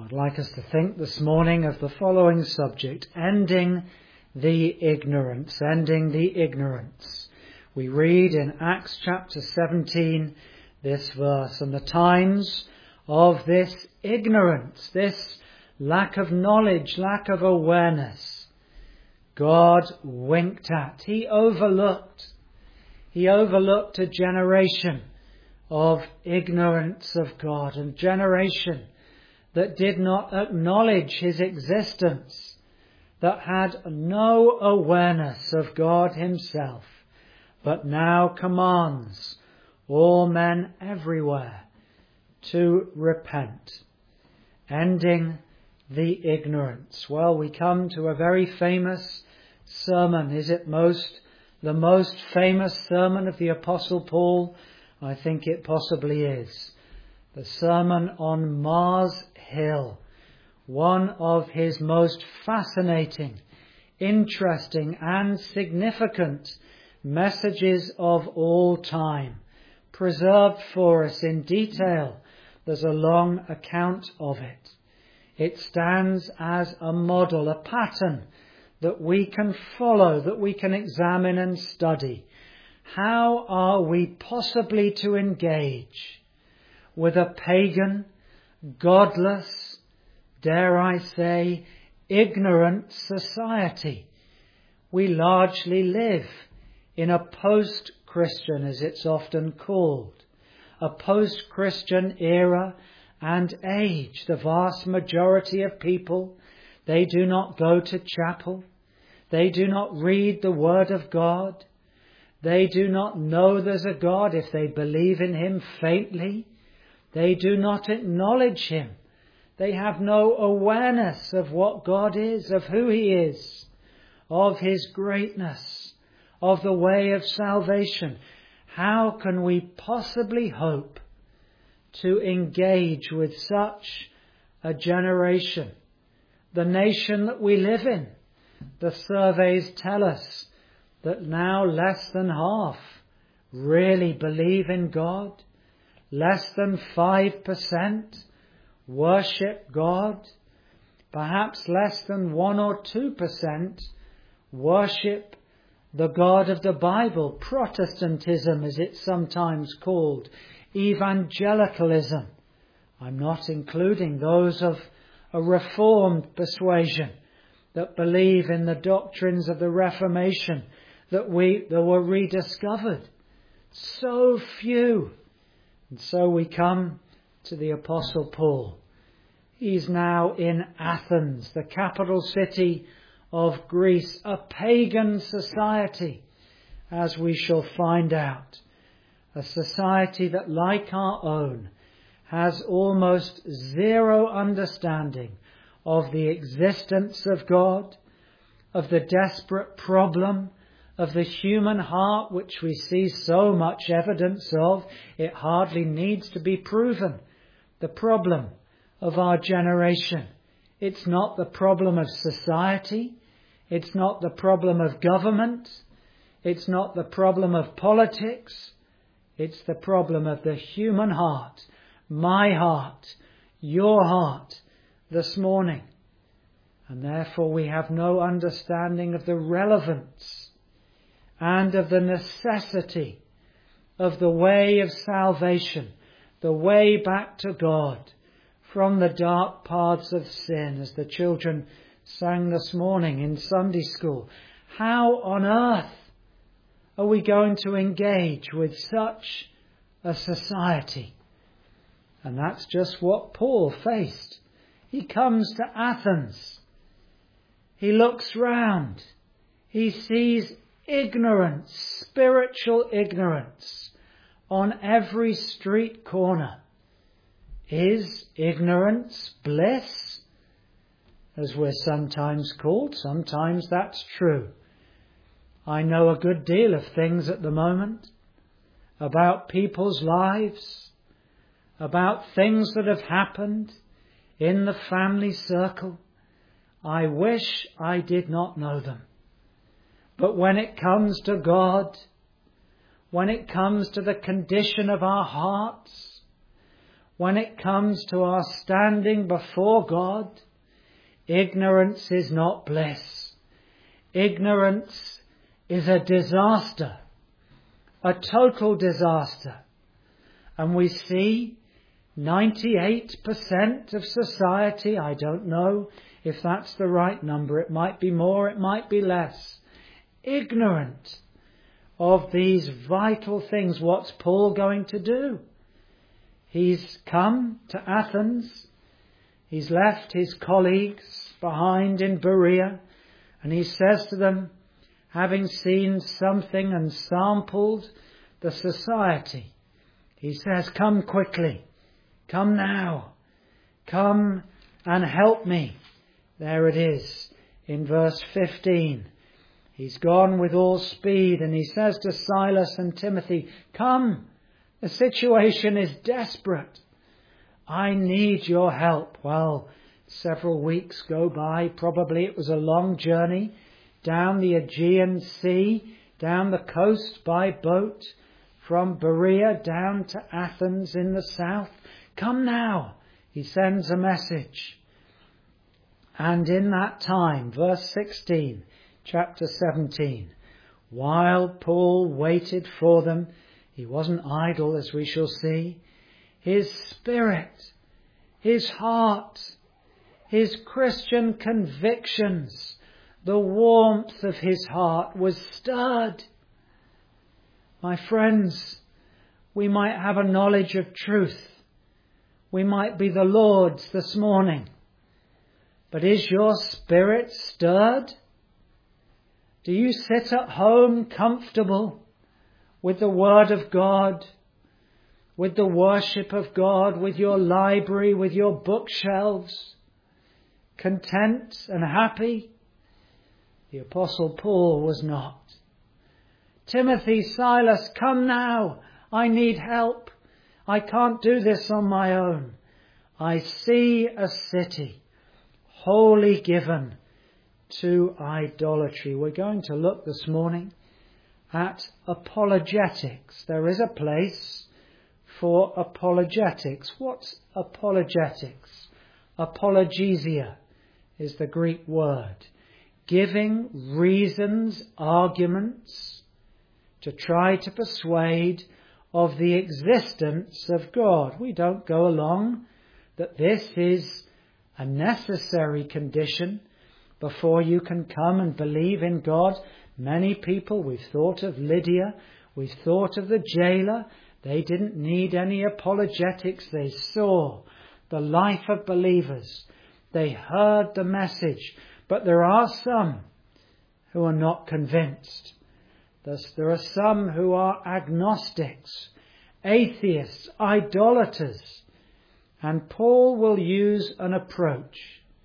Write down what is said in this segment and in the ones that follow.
I'd like us to think this morning of the following subject: ending the ignorance. Ending the ignorance. We read in Acts chapter 17 this verse, "And the times of this ignorance, this lack of knowledge, lack of awareness, God winked at." He overlooked a generation of ignorance of God, a generation that did not acknowledge His existence, that had no awareness of God Himself, but now commands all men everywhere to repent. Ending the ignorance. Well, we come to a very famous sermon. Is it the most famous sermon of the Apostle Paul? I think it possibly is. The Sermon on Mars Hill. One of his most fascinating, interesting and significant messages of all time. Preserved for us in detail. There's a long account of it. It stands as a model, a pattern that we can follow, that we can examine and study. How are we possibly to engage with a pagan, godless, dare I say, ignorant society? We largely live in a post-Christian, as it's often called, a post-Christian era and age. The vast majority of people, they do not go to chapel. They do not read the Word of God. They do not know there's a God if they believe in Him faintly. They do not acknowledge Him. They have no awareness of what God is, of who He is, of His greatness, of the way of salvation. How can we possibly hope to engage with such a generation? The nation that we live in, the surveys tell us that now less than half really believe in God. Less than 5% worship God. Perhaps less than 1 or 2% worship the God of the Bible. Protestantism, as it's sometimes called. Evangelicalism. I'm not including those of a Reformed persuasion that believe in the doctrines of the Reformation that were rediscovered. So few. And so we come to the Apostle Paul. He's now in Athens, the capital city of Greece, a pagan society, as we shall find out. A society that, like our own, has almost zero understanding of the existence of God, of the desperate problem of the human heart, which we see so much evidence of. It hardly needs to be proven. The problem of our generation. It's not the problem of society. It's not the problem of government. It's not the problem of politics. It's the problem of the human heart. My heart, your heart, this morning. And therefore we have no understanding of the relevance and of the necessity of the way of salvation, the way back to God from the dark paths of sin, as the children sang this morning in Sunday school. How on earth are we going to engage with such a society? And that's just what Paul faced. He comes to Athens. He looks round. He sees ignorance, spiritual ignorance, on every street corner. Is ignorance bliss, as we're sometimes called? Sometimes that's true. I know a good deal of things at the moment about people's lives, about things that have happened in the family circle. I wish I did not know them. But when it comes to God, when it comes to the condition of our hearts, when it comes to our standing before God, ignorance is not bliss. Ignorance is a disaster, a total disaster. And we see 98% of society, I don't know if that's the right number, it might be more, it might be less, ignorant of these vital things. What's Paul going to do? He's come to Athens, he's left his colleagues behind in Berea, and he says to them, having seen something and sampled the society, he says, come quickly, come now, come and help me. There it is in verse 15. He's gone with all speed and he says to Silas and Timothy, come, the situation is desperate. I need your help. Well, several weeks go by. Probably it was a long journey down the Aegean Sea, down the coast by boat, from Berea down to Athens in the south. Come now, he sends a message. And in that time, verse 16, chapter 17, while Paul waited for them, he wasn't idle, as we shall see. His spirit, his heart, his Christian convictions, the warmth of his heart was stirred. My friends, we might have a knowledge of truth. We might be the Lord's this morning. But is your spirit stirred? Do you sit at home comfortable with the Word of God, with the worship of God, with your library, with your bookshelves, content and happy? The Apostle Paul was not. Timothy, Silas, come now. I need help. I can't do this on my own. I see a city wholly given to idolatry. We're going to look this morning at apologetics. There is a place for apologetics. What's apologetics? Apologesia is the Greek word. Giving reasons, arguments, to try to persuade of the existence of God. We don't go along that this is a necessary condition before you can come and believe in God. Many people, we've thought of Lydia, we've thought of the jailer. They didn't need any apologetics. They saw the life of believers. They heard the message. But there are some who are not convinced. Thus, there are some who are agnostics, atheists, idolaters. And Paul will use an approach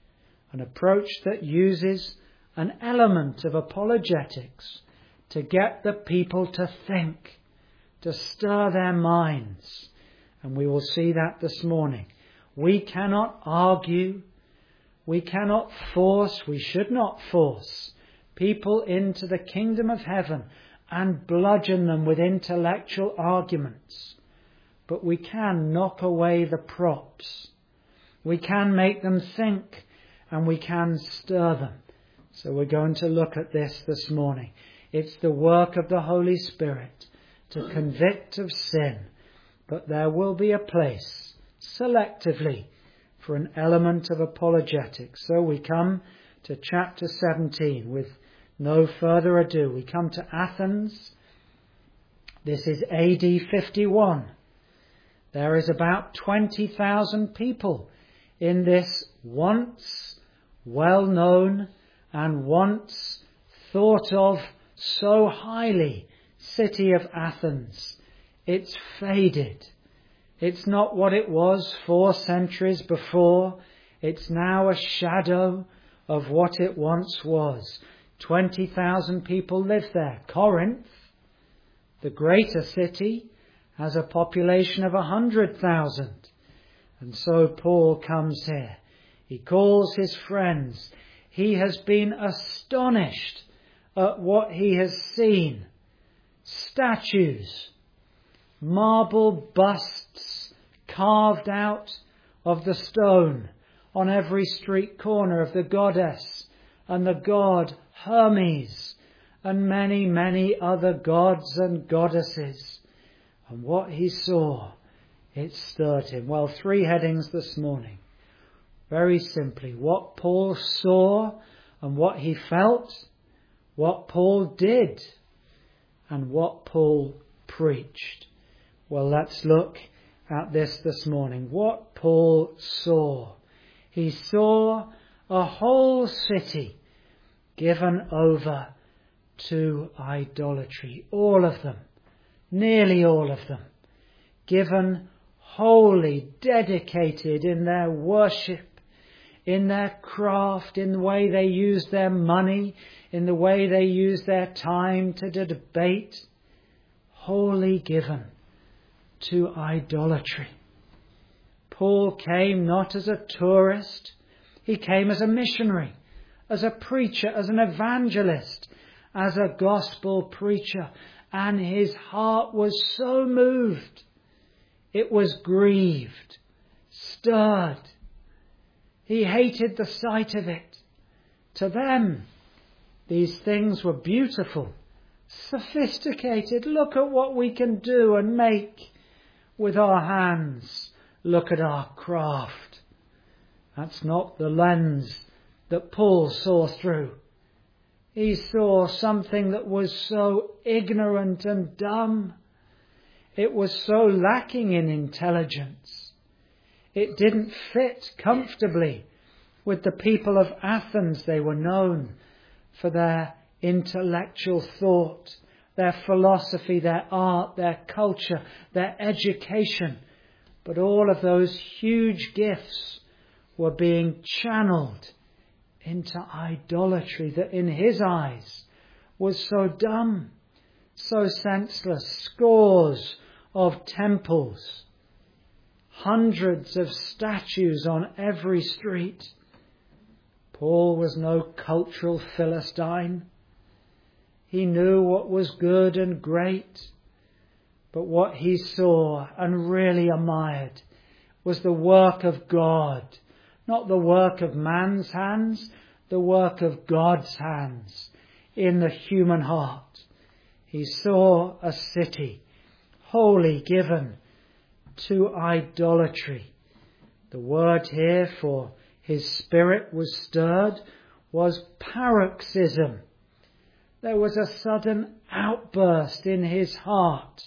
that uses an element of apologetics to get the people to think, to stir their minds. And we will see that this morning. We cannot argue, we cannot force, we should not force people into the kingdom of heaven and bludgeon them with intellectual arguments. But we can knock away the props. We can make them think and we can stir them. So we're going to look at this morning. It's the work of the Holy Spirit to convict of sin. But there will be a place selectively for an element of apologetics. So we come to chapter 17 with no further ado. We come to Athens. This is AD 51. There is about 20,000 people in this once well-known and once thought of so highly city of Athens. It's faded. It's not what it was 4 centuries before. It's now a shadow of what it once was. 20,000 people live there. Corinth, the greater city, has a population of 100,000. And so Paul comes here. He calls his friends. He has been astonished at what he has seen. Statues, marble busts carved out of the stone on every street corner of the goddess and the god Hermes and many, many other gods and goddesses. And what he saw, it stirred him. Well, 3 headings this morning. Very simply, what Paul saw and what he felt, what Paul did, and what Paul preached. Well, let's look at this morning. What Paul saw. He saw a whole city given over to idolatry. All of them, nearly all of them, given wholly, dedicated in their worship, in their craft, in the way they use their money, in the way they use their time to debate, wholly given to idolatry. Paul came not as a tourist, he came as a missionary, as a preacher, as an evangelist, as a gospel preacher, and his heart was so moved, it was grieved, stirred. He hated the sight of it. To them, these things were beautiful, sophisticated. Look at what we can do and make with our hands. Look at our craft. That's not the lens that Paul saw through. He saw something that was so ignorant and dumb. It was so lacking in intelligence. It didn't fit comfortably with the people of Athens. They were known for their intellectual thought, their philosophy, their art, their culture, their education. But all of those huge gifts were being channeled into idolatry that in his eyes was so dumb, so senseless. Scores of temples, hundreds of statues on every street. Paul was no cultural Philistine. He knew what was good and great, but what he saw and really admired was the work of God, not the work of man's hands, the work of God's hands in the human heart. He saw a city wholly given to idolatry. The word here for his spirit was stirred was paroxysm. There was a sudden outburst in his heart,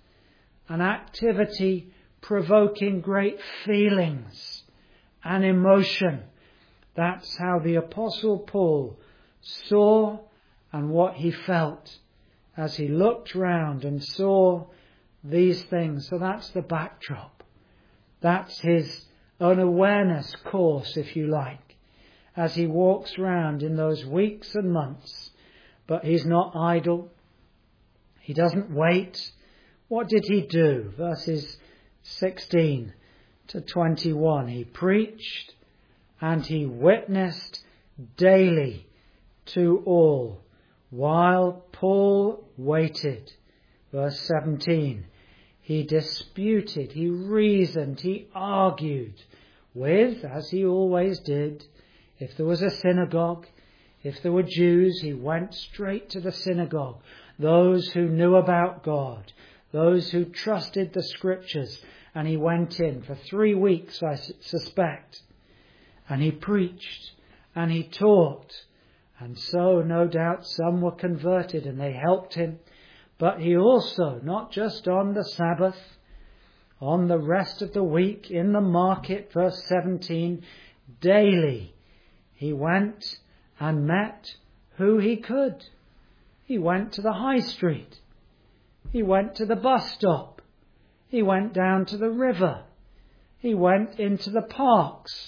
an activity provoking great feelings and emotion. That's how the Apostle Paul saw and what he felt as he looked round and saw these things. So that's the backdrop. That's his own awareness course, if you like, as he walks round in those weeks and months. But he's not idle. He doesn't wait. What did he do? Verses 16 to 21. He preached and he witnessed daily to all while Paul waited. Verse 17. He disputed, he reasoned, he argued with, as he always did. If there was a synagogue, if there were Jews, he went straight to the synagogue. Those who knew about God, those who trusted the Scriptures, and he went in for 3 weeks, I suspect. And he preached and he taught. And so, no doubt, some were converted and they helped him. But he also, not just on the Sabbath, on the rest of the week, in the market, verse 17, daily he went and met who he could. He went to the high street. He went to the bus stop. He went down to the river. He went into the parks.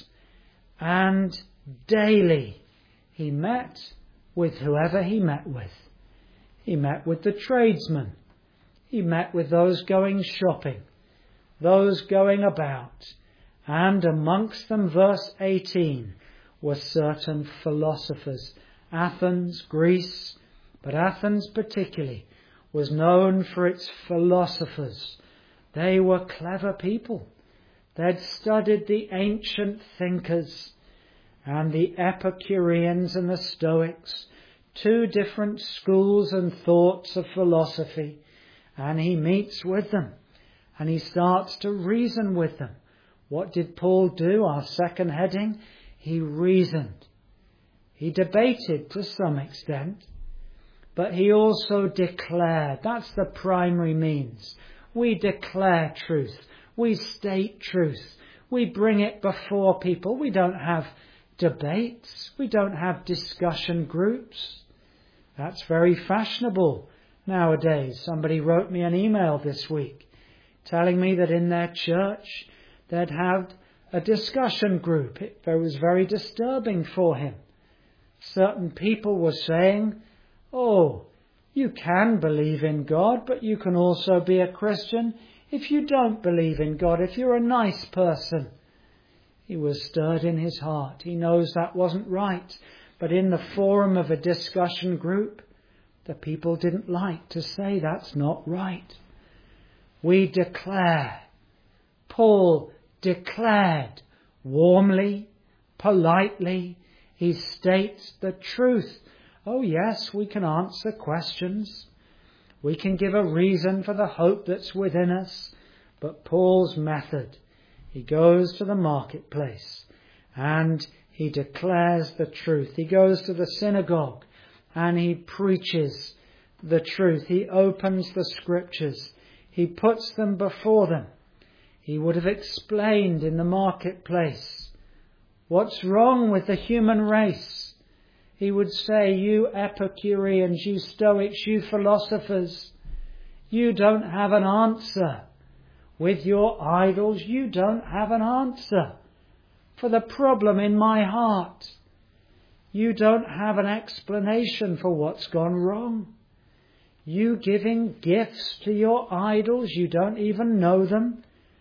And daily he met with whoever he met with. He met with the tradesmen. He met with those going shopping, those going about. And amongst them, verse 18, were certain philosophers. Athens, Greece, but Athens particularly, was known for its philosophers. They were clever people. They'd studied the ancient thinkers and the Epicureans and the Stoics, two different schools and thoughts of philosophy, and he meets with them and he starts to reason with them. What did Paul do? Our second heading, he reasoned. He debated to some extent, but he also declared. That's the primary means. We declare truth. We state truth. We bring it before people. We don't have debates. We don't have discussion groups. That's very fashionable nowadays. Somebody wrote me an email this week telling me that in their church they'd had a discussion group. It was very disturbing for him. Certain people were saying, "Oh, you can believe in God, but you can also be a Christian if you don't believe in God, if you're a nice person." He was stirred in his heart. He knows that wasn't right. But in the forum of a discussion group, the people didn't like to say that's not right. We declare. Paul declared warmly, politely. He states the truth. Oh yes, we can answer questions. We can give a reason for the hope that's within us. But Paul's method, he goes to the marketplace and he declares the truth. He goes to the synagogue and he preaches the truth. He opens the scriptures. He puts them before them. He would have explained in the marketplace what's wrong with the human race. He would say, "You Epicureans, you Stoics, you philosophers, you don't have an answer. With your idols, you don't have an answer for the problem in my heart. You don't have an explanation for what's gone wrong. You giving gifts to your idols, you don't even know them."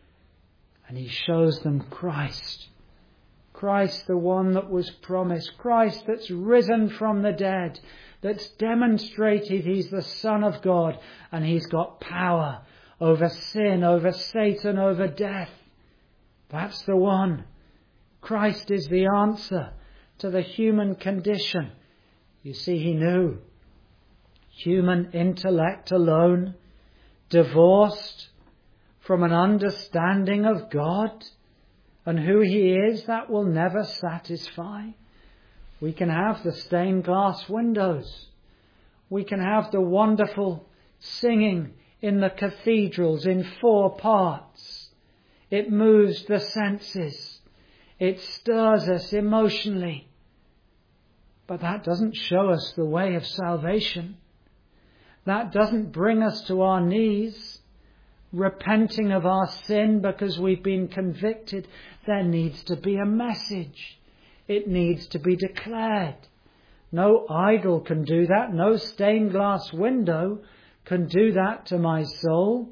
And he shows them Christ. Christ, the one that was promised. Christ that's risen from the dead. That's demonstrated he's the Son of God. And he's got power over sin, over Satan, over death. That's the one. Christ is the answer to the human condition. You see, he knew. Human intellect alone, divorced from an understanding of God and who he is, that will never satisfy. We can have the stained glass windows. We can have the wonderful singing in the cathedrals in 4 parts. It moves the senses. It stirs us emotionally. But that doesn't show us the way of salvation. That doesn't bring us to our knees, repenting of our sin because we've been convicted. There needs to be a message. It needs to be declared. No idol can do that. No stained glass window can do that to my soul.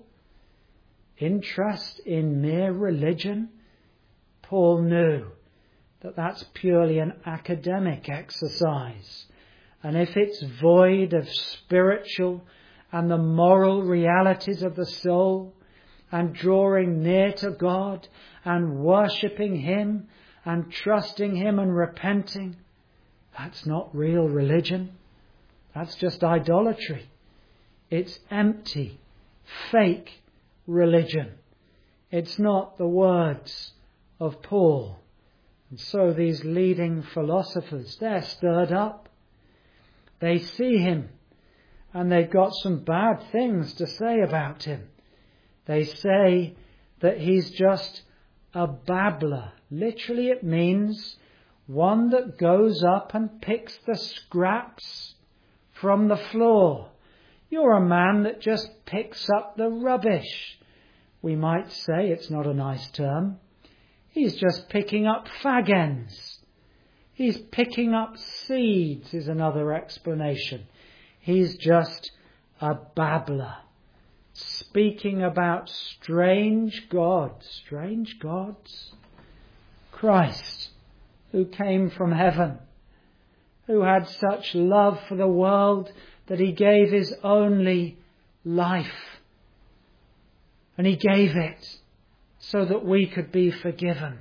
Interest in mere religion. Paul knew that that's purely an academic exercise. And if it's void of spiritual and the moral realities of the soul, and drawing near to God and worshipping him and trusting him and repenting, that's not real religion. That's just idolatry. It's empty, fake religion. It's not the words of Paul. And so these leading philosophers, they're stirred up. They see him and they've got some bad things to say about him. They say that he's just a babbler. Literally it means one that goes up and picks the scraps from the floor. You're a man that just picks up the rubbish. We might say, it's not a nice term, he's just picking up fag ends. He's picking up seeds is another explanation. He's just a babbler, speaking about strange gods. Strange gods? Christ, who came from heaven, who had such love for the world that he gave his only life. And he gave it so that we could be forgiven.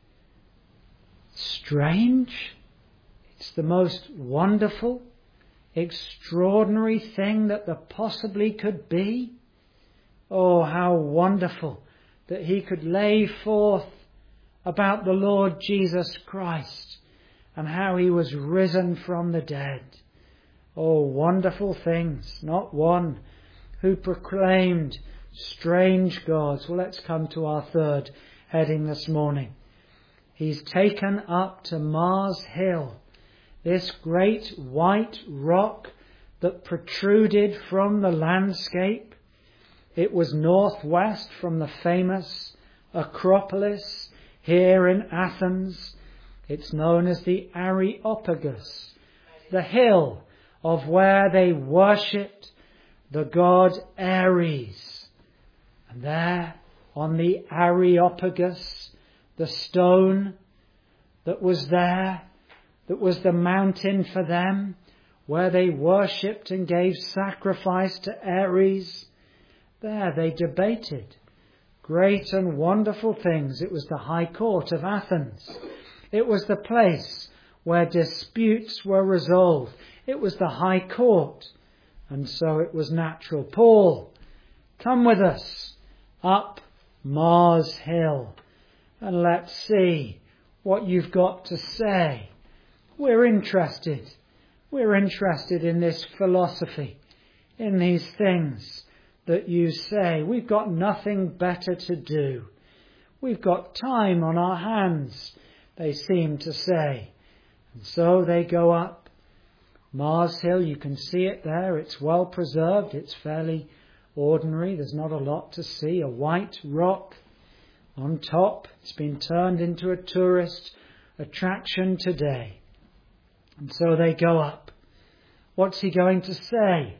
Strange? It's the most wonderful, extraordinary thing that there possibly could be. Oh, how wonderful that he could lay forth about the Lord Jesus Christ and how he was risen from the dead. Oh, wonderful things, not one who proclaimed strange gods. Well, let's come to our third heading this morning. He's taken up to Mars Hill, this great white rock that protruded from the landscape. It was northwest from the famous Acropolis here in Athens. It's known as the Areopagus, the hill of where they worshipped the god Ares. And there on the Areopagus, the stone that was there, that was the mountain for them, where they worshipped and gave sacrifice to Ares, there they debated great and wonderful things. It was the High Court of Athens. It was the place where disputes were resolved. It was the High Court. And so it was natural. Paul, come with us up Mars Hill and let's see what you've got to say. We're interested. We're interested in this philosophy, in these things that you say. We've got nothing better to do. We've got time on our hands, they seem to say. And so they go up Mars Hill. You can see it there. It's well preserved. It's fairly ordinary. There's not a lot to see. A white rock on top. It's been turned into a tourist attraction today. And so they go up. What's he going to say?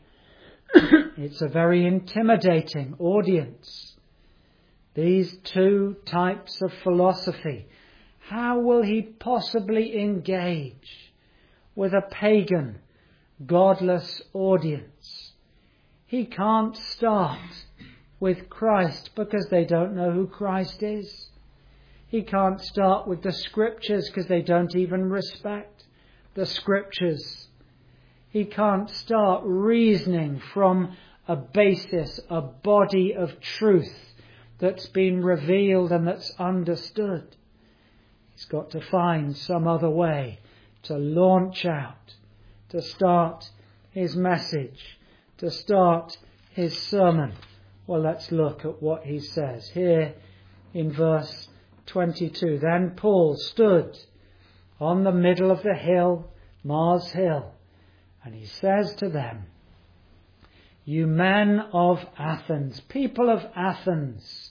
It's a very intimidating audience. These two types of philosophy. How will he possibly engage with a pagan, godless audience? He can't start with Christ because they don't know who Christ is. He can't start with the Scriptures because they don't even respect the Scriptures. He can't start reasoning from a basis, a body of truth that's been revealed and that's understood. He's got to find some other way to launch out, to start his message, to start his sermon. Well, let's look at what he says here in verse 22. Then Paul stood on the middle of the hill, Mars Hill, and he says to them, "You men of Athens, people of Athens,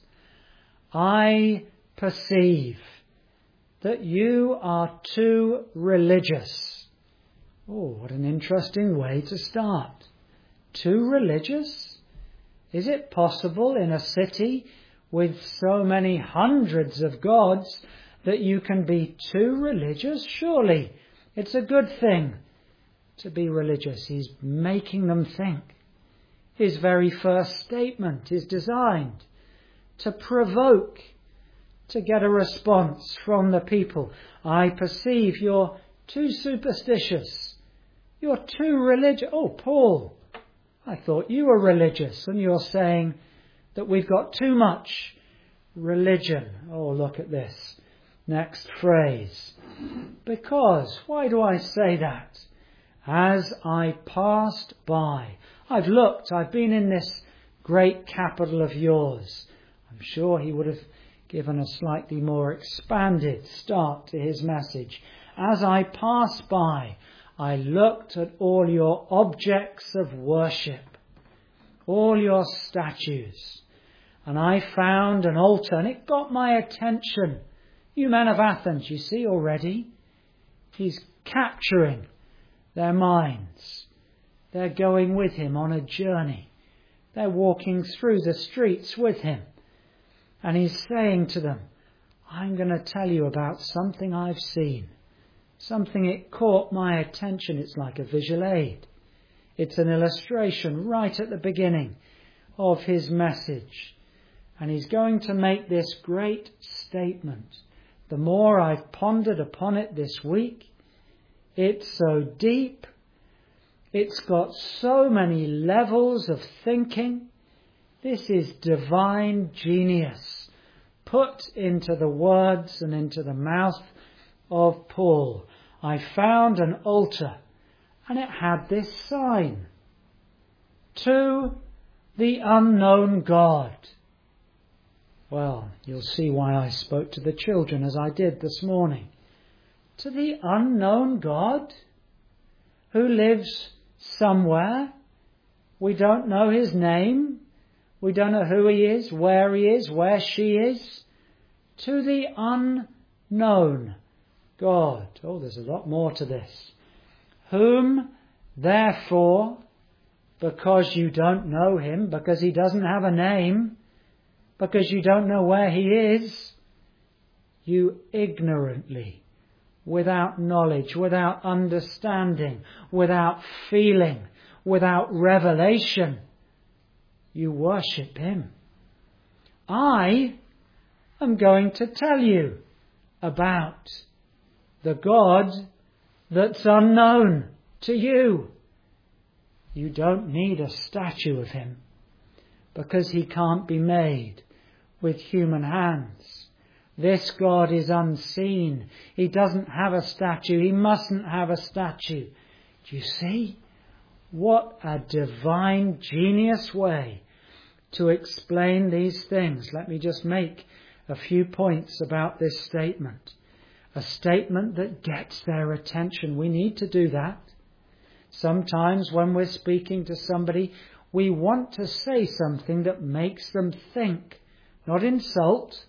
I perceive that you are too religious." Oh, what an interesting way to start. Too religious? Is it possible in a city with so many hundreds of gods that you can be too religious? Surely it's a good thing to be religious. He's making them think. His very first statement is designed to provoke, to get a response from the people. I perceive you're too superstitious. You're too religious. Oh, Paul, I thought you were religious, and you're saying that we've got too much religion. Oh, look at this next phrase. Because, why do I say that? As I passed by. I've looked, I've been in this great capital of yours. I'm sure he would have given a slightly more expanded start to his message. As I passed by, I looked at all your objects of worship, all your statues, and I found an altar, and it got my attention. You men of Athens, you see already, he's capturing their minds. They're going with him on a journey. They're walking through the streets with him. And he's saying to them, I'm going to tell you about something I've seen. Something it caught my attention. It's like a visual aid. It's an illustration right at the beginning of his message. And he's going to make this great statement. The more I've pondered upon it this week, it's so deep. It's got so many levels of thinking. This is divine genius put into the words and into the mouth of Paul. I found an altar, and it had this sign: to the unknown God. Well, you'll see why I spoke to the children as I did this morning. To the unknown God who lives somewhere. We don't know his name. We don't know who he is, where she is. To the unknown God. Oh, there's a lot more to this. Whom, therefore, because you don't know him, because he doesn't have a name, because you don't know where he is, you ignorantly, without knowledge, without understanding, without feeling, without revelation, you worship him. I am going to tell you about the God that's unknown to you. You don't need a statue of him because he can't be made with human hands. This God is unseen. He doesn't have a statue. He mustn't have a statue. Do you see? What a divine genius way to explain these things. Let me just make a few points about this statement. A statement that gets their attention. We need to do that. Sometimes when we're speaking to somebody, we want to say something that makes them think, not insult,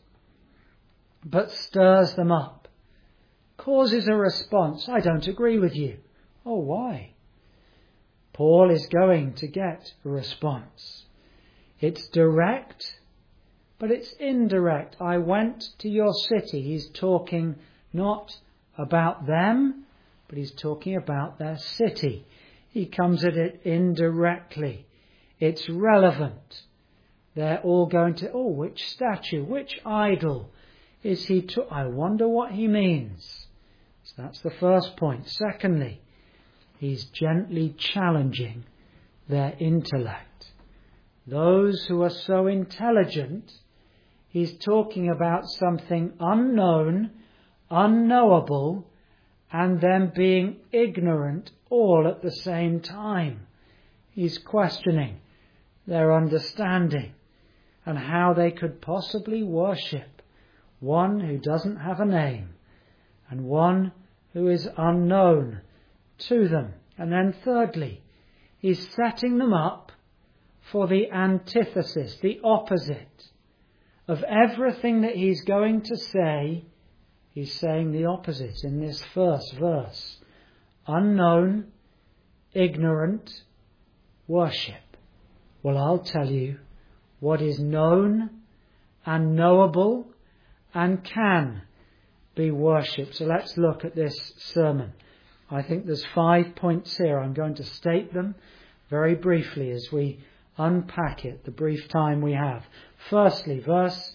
but stirs them up, causes a response. I don't agree with you. Oh, why? Paul is going to get a response. It's direct, but it's indirect. I went to your city. He's talking not about them, but he's talking about their city. He comes at it indirectly. It's relevant. They're all going to, which statue, which idol is he to? I wonder what he means. So that's the first point. Secondly, he's gently challenging their intellect. Those who are so intelligent, he's talking about something unknown, unknowable, and them being ignorant all at the same time. He's questioning their understanding and how they could possibly worship one who doesn't have a name and one who is unknown to them. And then thirdly, he's setting them up for the antithesis, the opposite of everything that he's going to say. He's saying the opposite in this first verse. Unknown, ignorant, worship. Well, I'll tell you what is known and knowable and can be worshipped. So let's look at this sermon. I think there's 5 points here. I'm going to state them very briefly as we unpack it, the brief time we have. Firstly, verse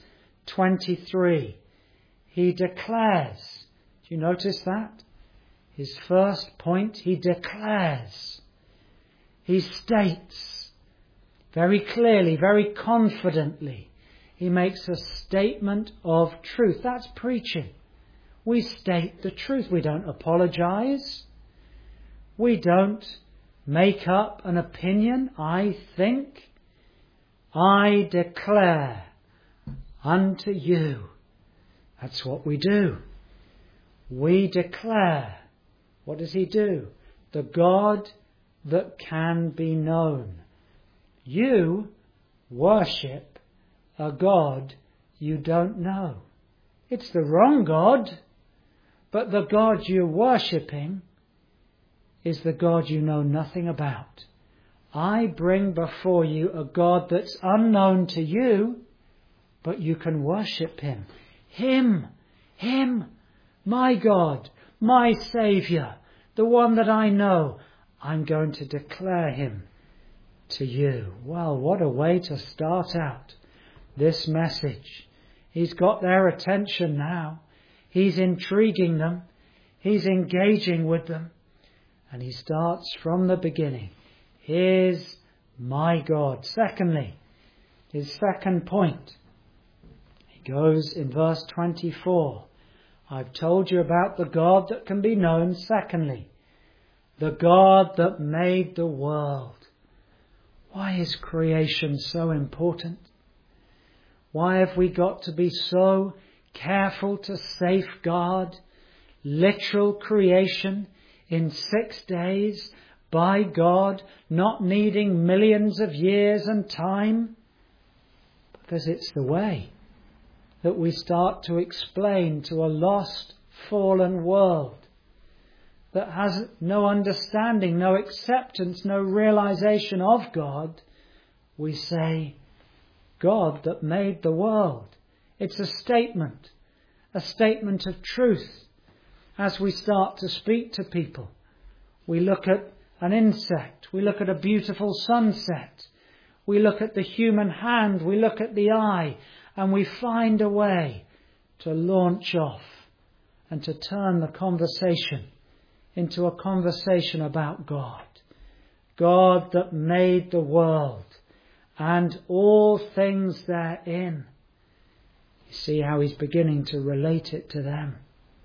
23. He declares. Do you notice that? His first point, he declares. He states very clearly, very confidently. He makes a statement of truth. That's preaching. We state the truth. We don't apologize. We don't make up an opinion. I think. I declare unto you. That's what we do. We declare. What does he do? The God that can be known. You worship a God you don't know. It's the wrong God, but the God you're worshipping is the God you know nothing about. I bring before you a God that's unknown to you, but you can worship him. Him, my God, my Saviour, the one that I know. I'm going to declare him to you. Well, what a way to start out. this message. He's got their attention now. He's intriguing them. He's engaging with them. And he starts from the beginning. Here's my God. Secondly, his second point. He goes in verse 24. I've told you about the God that can be known. Secondly, the God that made the world. Why is creation so important? Why have we got to be so careful to safeguard literal creation in 6 days by God, not needing millions of years and time? Because it's the way that we start to explain to a lost, fallen world that has no understanding, no acceptance, no realization of God. We say, God that made the world. It's a statement of truth. As we start to speak to people, we look at an insect, we look at a beautiful sunset, we look at the human hand, we look at the eye, and we find a way to launch off and to turn the conversation into a conversation about God. God that made the world and all things therein. You see how he's beginning to relate it to them.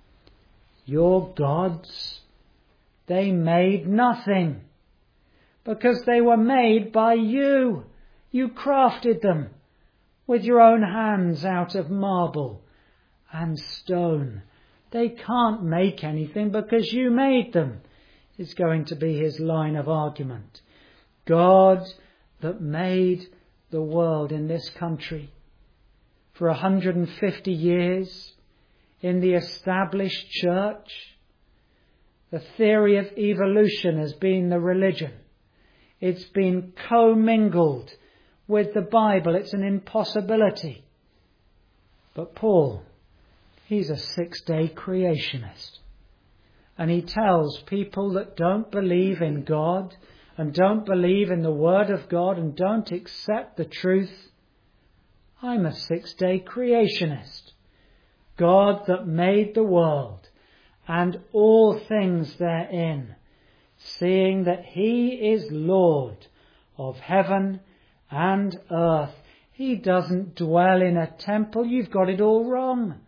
Your gods, they made nothing because they were made by you. You crafted them with your own hands out of marble and stone. They can't make anything because you made them, is going to be his line of argument. God that made the world in this country for 150 years in the established church. The theory of evolution has been the religion. It's been commingled with the Bible. It's an impossibility. But Paul, he's a 6-day creationist. And he tells people that don't believe in God and don't believe in the Word of God and don't accept the truth, I'm a 6-day creationist. God that made the world and all things therein, seeing that he is Lord of heaven and earth. He doesn't dwell in a temple. You've got it all wrong.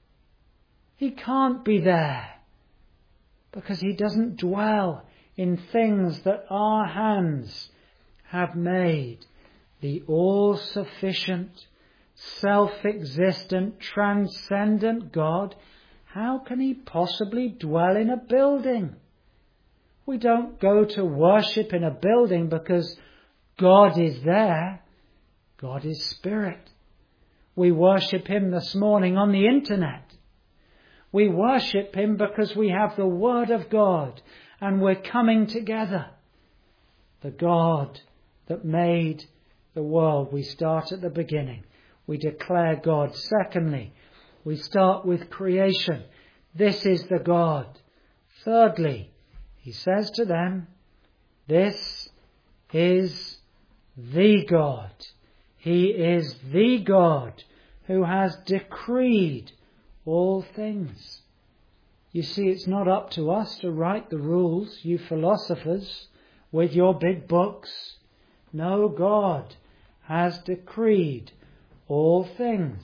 He can't be there because he doesn't dwell in things that our hands have made. The all-sufficient, self-existent, transcendent God, how can he possibly dwell in a building? We don't go to worship in a building because God is there. God is spirit. We worship him this morning on the internet. We worship him because we have the Word of God and we're coming together. The God that made the world. We start at the beginning. We declare God. Secondly, we start with creation. This is the God. Thirdly, he says to them, this is the God. He is the God who has decreed all things. You see, it's not up to us to write the rules, you philosophers, with your big books. No, God has decreed all things.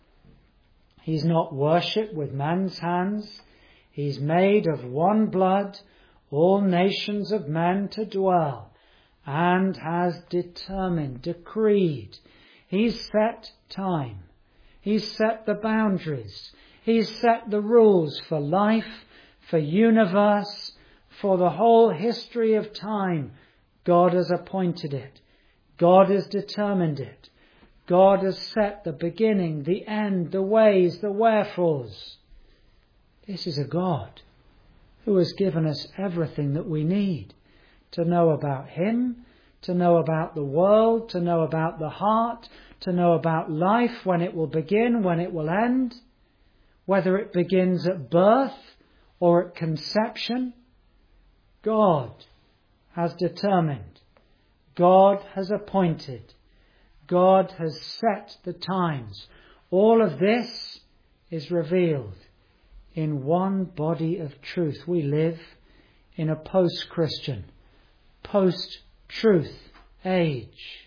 He's not worshipped with man's hands. He's made of one blood all nations of men to dwell, and has determined, decreed. He's set time. He's set the boundaries. He's set the rules for life, for universe, for the whole history of time. God has appointed it. God has determined it. God has set the beginning, the end, the ways, the wherefores. This is a God who has given us everything that we need to know about him, to know about the world, to know about the heart, to know about life, when it will begin, when it will end, whether it begins at birth or at conception. God has determined. God has appointed. God has set the times. All of this is revealed in one body of truth. We live in a post-Christian, post-truth age.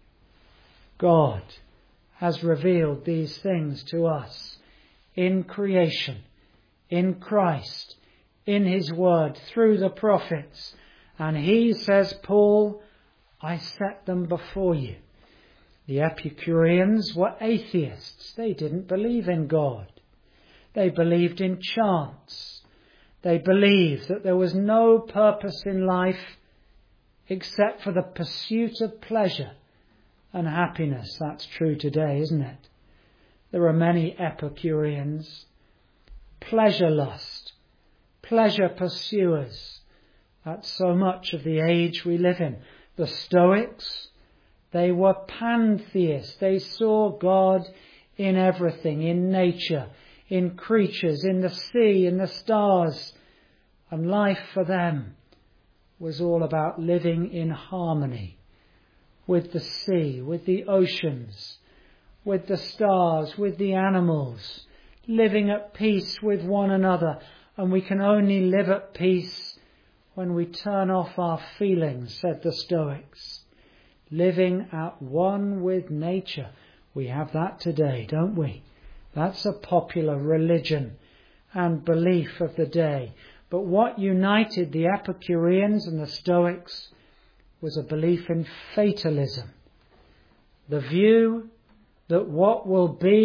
God has revealed these things to us in creation, in Christ, in His Word, through the prophets. And He, says Paul, I set them before you. The Epicureans were atheists. They didn't believe in God. They believed in chance. They believed that there was no purpose in life except for the pursuit of pleasure and happiness. That's true today, isn't it? There are many Epicureans, pleasure lust, pleasure pursuers. That's so much of the age we live in. The Stoics, they were pantheists. They saw God in everything, in nature, in creatures, in the sea, in the stars. And life for them was all about living in harmony with the sea, with the oceans, with the stars, with the animals, living at peace with one another. And we can only live at peace when we turn off our feelings, said the Stoics. Living at one with nature. We have that today, don't we? That's a popular religion and belief of the day. But what united the Epicureans and the Stoics was a belief in fatalism. The view that what will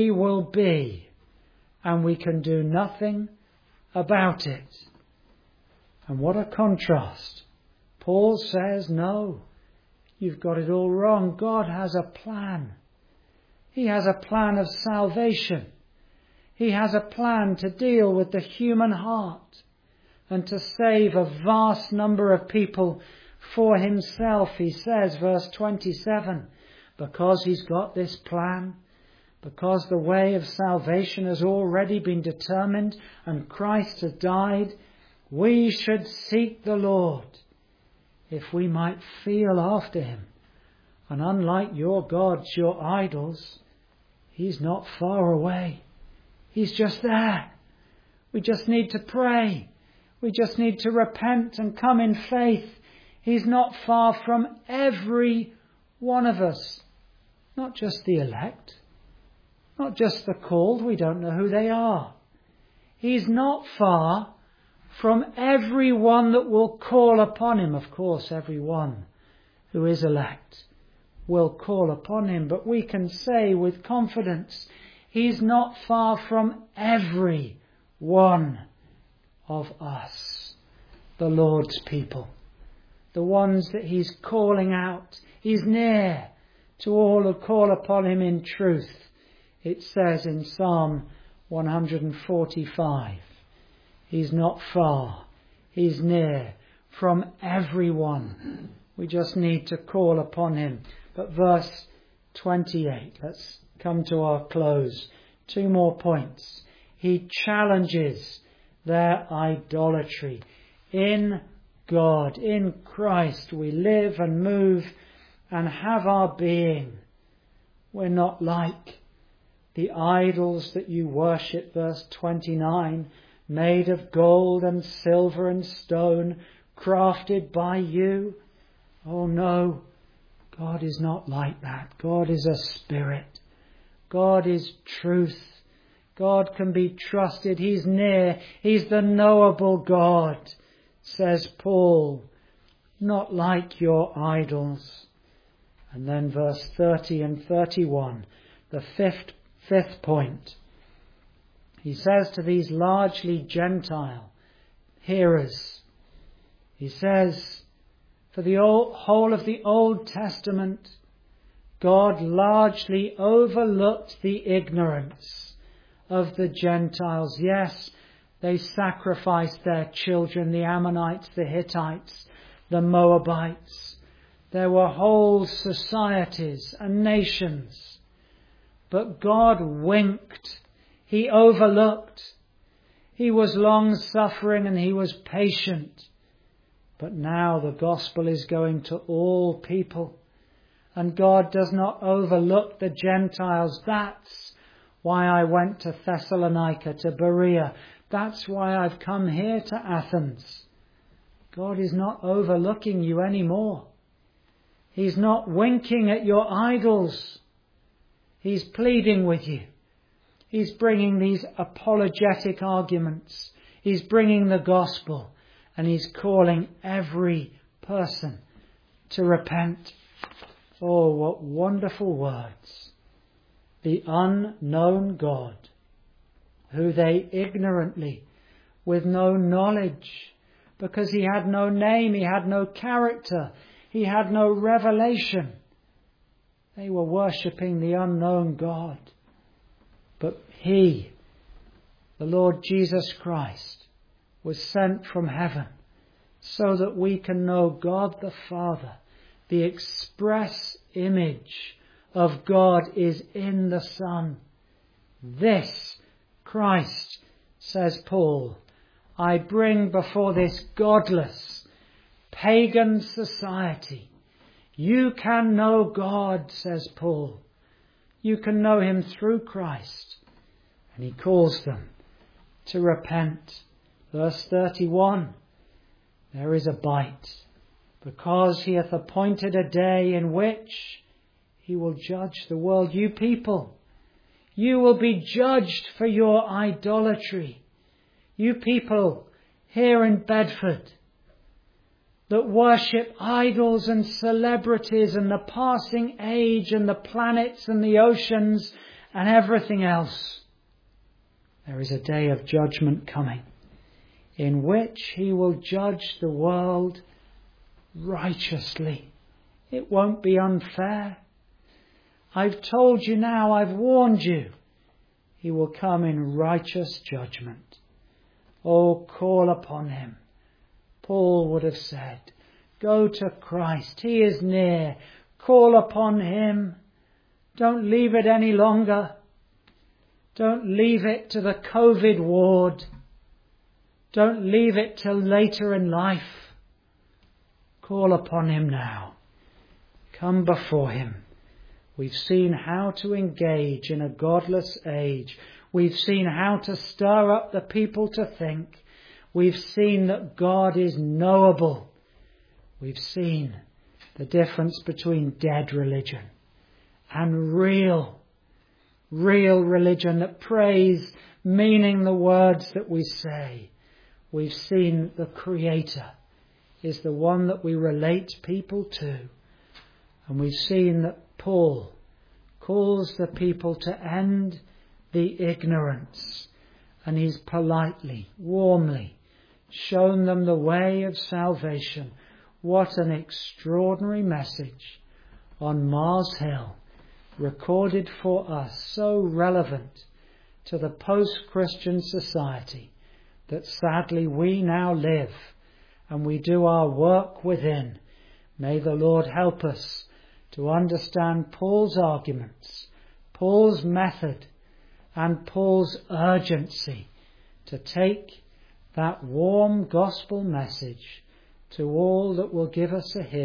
be, and we can do nothing about it. And what a contrast. Paul says, no, you've got it all wrong. God has a plan. He has a plan of salvation. He has a plan to deal with the human heart and to save a vast number of people for Himself. He says, verse 27, because He's got this plan, because the way of salvation has already been determined and Christ has died, we should seek the Lord if we might feel after Him. And unlike your gods, your idols, He's not far away. He's just there. We just need to pray. We just need to repent and come in faith. He's not far from every one of us. Not just the elect. Not just the called. We don't know who they are. He's not far from everyone that will call upon Him. Of course, everyone who is elect will call upon Him. But we can say with confidence, He's not far from every one of us, the Lord's people, the ones that He's calling out. He's near to all who call upon Him in truth. It says in Psalm 145, He's not far, He's near from everyone. We just need to call upon Him. But verse 28, let's come to our close. 2 more points. He challenges their idolatry. In God, in Christ, we live and move and have our being. We're not like the idols that you worship, verse 29, made of gold and silver and stone, crafted by you. Oh no, God is not like that. God is a spirit. God is truth. God can be trusted. He's near. He's the knowable God, says Paul. Not like your idols. And then verse 30 and 31, the fifth point. He says to these largely Gentile hearers, he says, for the whole of the Old Testament, God largely overlooked the ignorance of the Gentiles. Yes, they sacrificed their children, the Ammonites, the Hittites, the Moabites. There were whole societies and nations. But God winked. He overlooked. He was long-suffering and He was patient. But now the gospel is going to all people. And God does not overlook the Gentiles. That's why I went to Thessalonica, to Berea. That's why I've come here to Athens. God is not overlooking you anymore. He's not winking at your idols. He's pleading with you. He's bringing these apologetic arguments. He's bringing the gospel. And he's calling every person to repent. Oh, what wonderful words. The unknown God, who they ignorantly, with no knowledge, because he had no name, he had no character, he had no revelation. They were worshipping the unknown God. But he, the Lord Jesus Christ, was sent from heaven so that we can know God the Father. The express image of God is in the Son. This Christ, says Paul, I bring before this godless, pagan society. You can know God, says Paul. You can know him through Christ. And he calls them to repent. Verse 31, there is a bite, because he hath appointed a day in which he will judge the world. You people, you will be judged for your idolatry. You people here in Bedford that worship idols and celebrities and the passing age and the planets and the oceans and everything else. There is a day of judgment coming in which he will judge the world righteously. It won't be unfair. I've told you now, I've warned you. He will come in righteous judgment. Oh, call upon him. Paul would have said, go to Christ. He is near. Call upon him. Don't leave it any longer. Don't leave it to the COVID ward. Don't leave it till later in life. Call upon him now. Come before him. We've seen how to engage in a godless age. We've seen how to stir up the people to think. We've seen that God is knowable. We've seen the difference between dead religion and real religion that prays, meaning the words that we say. We've seen the Creator is the one that we relate people to. And we've seen that Paul calls the people to end the ignorance. And he's politely, warmly shown them the way of salvation. What an extraordinary message on Mars Hill, recorded for us, so relevant to the post-Christian society that sadly we now live and we do our work within. May the Lord help us to understand Paul's arguments, Paul's method, and Paul's urgency to take that warm gospel message to all that will give us a hearing.